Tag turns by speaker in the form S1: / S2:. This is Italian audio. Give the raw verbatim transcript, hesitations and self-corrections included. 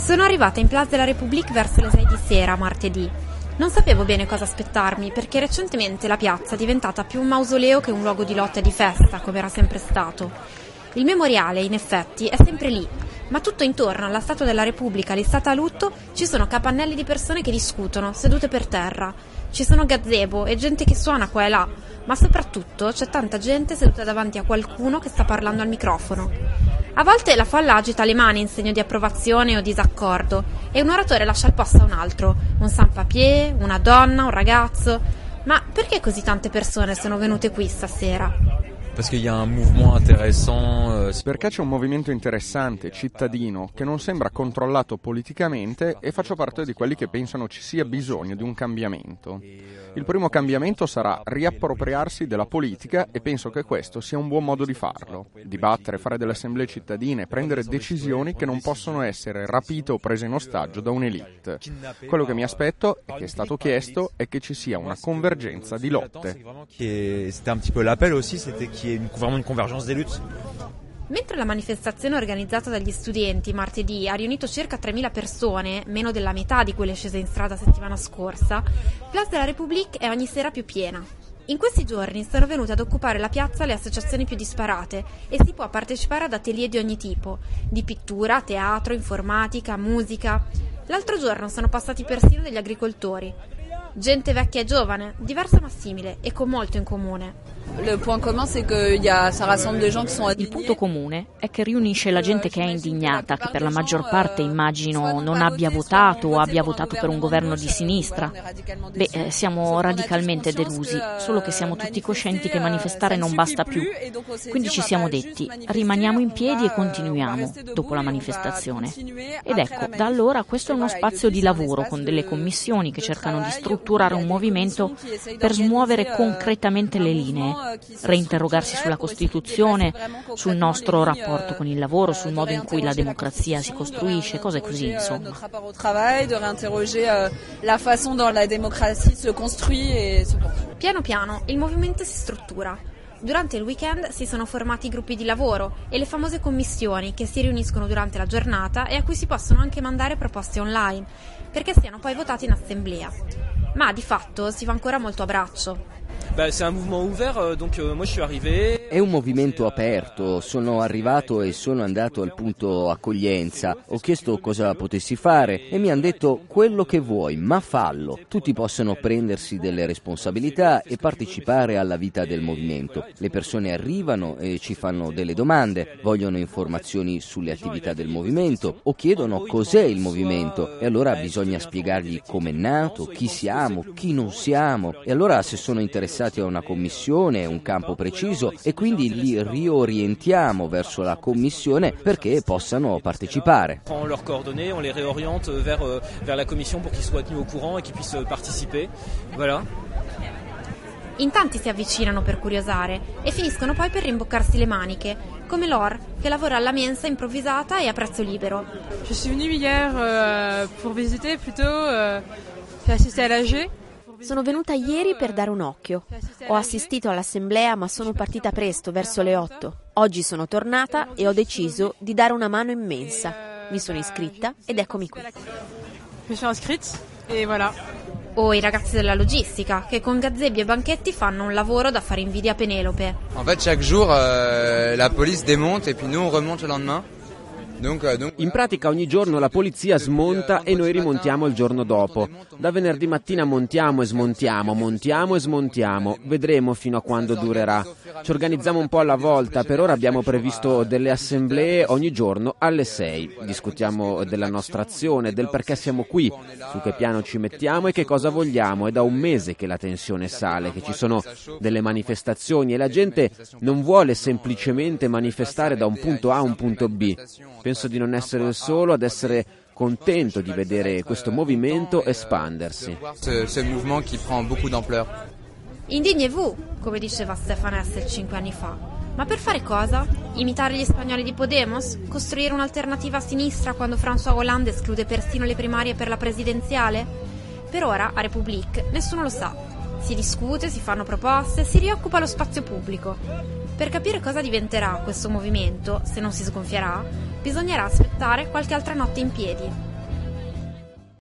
S1: Sono arrivata in Place de la République verso le sei di sera, martedì. Non sapevo bene cosa aspettarmi, perché recentemente la piazza è diventata più un mausoleo che un luogo di lotta e di festa, come era sempre stato. Il memoriale, in effetti, è sempre lì, ma tutto intorno alla Statua della Repubblica listata a lutto ci sono capannelli di persone che discutono, sedute per terra. Ci sono gazebo e gente che suona qua e là, ma soprattutto c'è tanta gente seduta davanti a qualcuno che sta parlando al microfono. A volte la folla agita le mani in segno di approvazione o disaccordo e un oratore lascia il posto a un altro, un sans-papier, una donna, un ragazzo. Ma perché così tante persone sono venute qui stasera?
S2: Perché
S3: c'è un movimento interessante, cittadino, che non sembra controllato politicamente e faccio parte di quelli che pensano ci sia bisogno di un cambiamento. Il primo cambiamento sarà riappropriarsi della politica e penso che questo sia un buon modo di farlo. Dibattere, fare delle assemblee cittadine, prendere decisioni che non possono essere rapite o prese in ostaggio da un'elite. Quello che mi aspetto e che è stato chiesto è che ci sia una convergenza di lotte.
S2: C'était un petit peu l'appel aussi, c'était qu'il y ait vraiment une convergence des luttes.
S1: Mentre la manifestazione organizzata dagli studenti martedì ha riunito circa tremila persone, meno della metà di quelle scese in strada settimana scorsa, Place de la République è ogni sera più piena. In questi giorni sono venute ad occupare la piazza le associazioni più disparate e si può partecipare ad atelier di ogni tipo, di pittura, teatro, informatica, musica. L'altro giorno sono passati persino degli agricoltori. Gente vecchia e giovane, diversa ma simile e con molto in comune.
S4: Il punto comune è che riunisce la gente che è indignata, che per la maggior parte immagino non abbia votato o abbia votato per un governo di sinistra. Beh, eh, siamo radicalmente delusi, solo che siamo tutti coscienti che manifestare non basta più. Quindi ci siamo detti, rimaniamo in piedi e continuiamo dopo la manifestazione. Ed ecco, da allora questo è uno spazio di lavoro con delle commissioni che cercano di strutturare un movimento per smuovere concretamente le linee, reinterrogarsi sulla Costituzione, sul nostro rapporto con il lavoro, sul modo in cui la democrazia si costruisce, cose così, insomma.
S1: Piano piano il movimento si struttura. Durante il weekend si sono formati gruppi di lavoro e le famose commissioni che si riuniscono durante la giornata e a cui si possono anche mandare proposte online, perché siano poi votate in assemblea. Ma di fatto si va ancora molto a braccio.
S5: È un movimento aperto, sono arrivato e sono andato al punto accoglienza, ho chiesto cosa potessi fare e mi hanno detto quello che vuoi, ma fallo. Tutti possono prendersi delle responsabilità e partecipare alla vita del movimento. Le persone arrivano e ci fanno delle domande, vogliono informazioni sulle attività del movimento o chiedono cos'è il movimento e allora bisogna spiegargli come è nato, chi siamo, chi non siamo e allora se sono interessati a una commissione, un campo preciso e quindi li riorientiamo verso la commissione perché possano partecipare.
S6: On leurs coordonnées, on les réoriente vers vers la commission pour qu'ils soient tenus au courant et qu'ils puissent participer. Voilà.
S1: In tanti si avvicinano per curiosare e finiscono poi per rimboccarsi le maniche, come Laure, che lavora alla mensa improvvisata e a prezzo libero.
S7: Je suis venue hier euh, pour visiter plutôt euh, j'ai assisté à l'A G.
S8: Sono venuta ieri per dare un occhio. Ho assistito all'assemblea ma sono partita presto, verso le otto. Oggi sono tornata e ho deciso di dare una mano in mensa. Mi sono iscritta ed eccomi qui.
S7: Mi sono iscritta e voilà.
S1: O i ragazzi della logistica, che con gazebi e banchetti fanno un lavoro da fare invidia a Penelope.
S9: En fait, chaque jour, euh, la police démonte et puis nous on remonte le lendemain.
S10: In pratica ogni giorno la polizia smonta e noi rimontiamo il giorno dopo. Da venerdì mattina montiamo e smontiamo, montiamo e smontiamo. Vedremo fino a quando durerà. Ci organizziamo un po' alla volta. Per ora abbiamo previsto delle assemblee ogni giorno alle sei. Discutiamo della nostra azione, del perché siamo qui, su che piano ci mettiamo e che cosa vogliamo. È da un mese che la tensione sale, che ci sono delle manifestazioni e la gente non vuole semplicemente manifestare da un punto A a un punto B. Penso di non essere il solo ad essere contento di vedere questo movimento espandersi.
S1: Indignez-vous, come diceva Stefan Hessel cinque anni fa. Ma per fare cosa? Imitare gli spagnoli di Podemos? Costruire un'alternativa a sinistra quando François Hollande esclude persino le primarie per la presidenziale? Per ora, a République, nessuno lo sa. Si discute, si fanno proposte, si rioccupa lo spazio pubblico. Per capire cosa diventerà questo movimento, se non si sgonfierà, bisognerà aspettare qualche altra notte in piedi.